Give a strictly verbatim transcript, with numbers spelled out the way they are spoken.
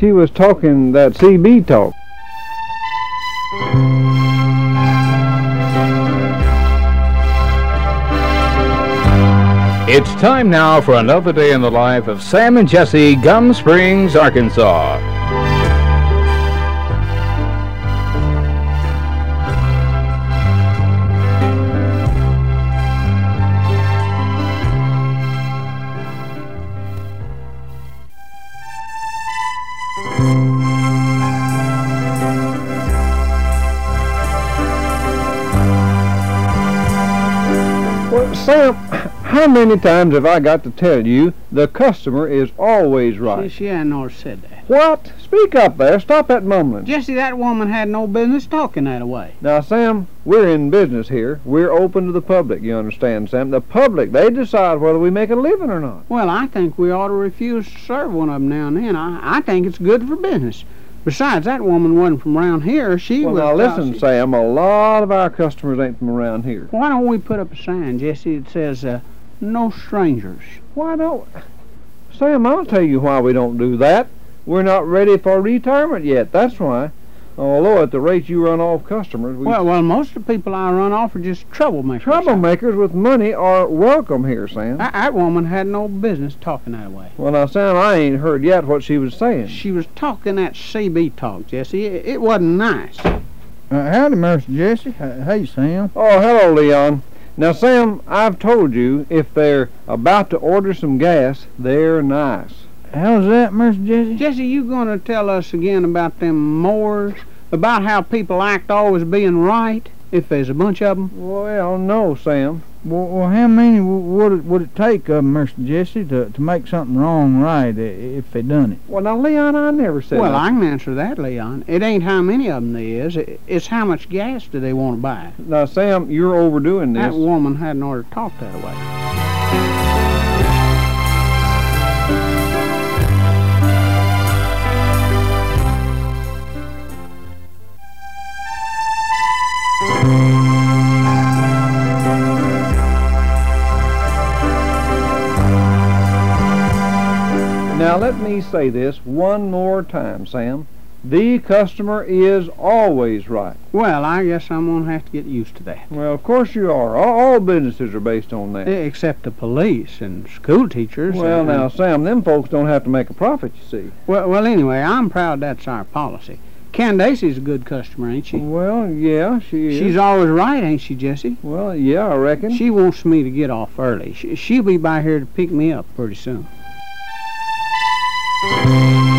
she was talking that C B talk. It's time now for another day in the life of Sam and Jesse, Gum Springs, Arkansas. Well, Sam, how many times have I got to tell you the customer is always right? She, she hadn't never said that. What? Speak up there. Stop that mumbling. Jesse, that woman had no business talking that way. Now, Sam, we're in business here. We're open to the public, you understand, Sam? The public, they decide whether we make a living or not. Well, I think we ought to refuse to serve one of them now and then. I, I think it's good for business. Besides, that woman wasn't from around here. She Well, was... now, listen, she, Sam, a lot of our customers ain't from around here. Why don't we put up a sign, Jesse, that says, uh, no strangers? Why don't... Sam, I'll tell you why we don't do that. We're not ready for retirement yet, that's why. Although at the rate you run off customers... We Well, well, most of the people I run off are just troublemakers. Troublemakers with money are welcome here, Sam. That, that woman had no business talking that way. Well, now, Sam, I ain't heard yet what she was saying. She was talking that C B talk, Jesse. It, it wasn't nice. Uh, howdy, Mister Jesse. Uh, hey, Sam. Oh, hello, Leon. Now, Sam, I've told you if they're about to order some gas, they're nice. How's that, Mister Jesse? Jesse, you gonna tell us again about them mowers? About how people act always being right, if there's a bunch of them? Well, no, Sam. Well, well how many w would it, would it take of 'em, Mister Jesse, to, to make something wrong right, i- if they done it? Well, now, Leon, I never said Well, that. I can answer that, Leon. It ain't how many of them there is. It, it's how much gas do they want to buy. Now, Sam, you're overdoing this. That woman hadn't ought to talk that way. Now, let me say this one more time, Sam. The customer is always right. Well, I guess I'm gonna have to get used to that. Well, of course you are. All, all businesses are based on that. Except the police and school teachers. Well, and, now, Sam, them folks don't have to make a profit, you see. Well, well, anyway, I'm proud that's our policy. Candace's a good customer, ain't she? Well, yeah, she is. She's always right, ain't she, Jesse? Well, yeah, I reckon. She wants me to get off early. She, she'll be by here to pick me up pretty soon.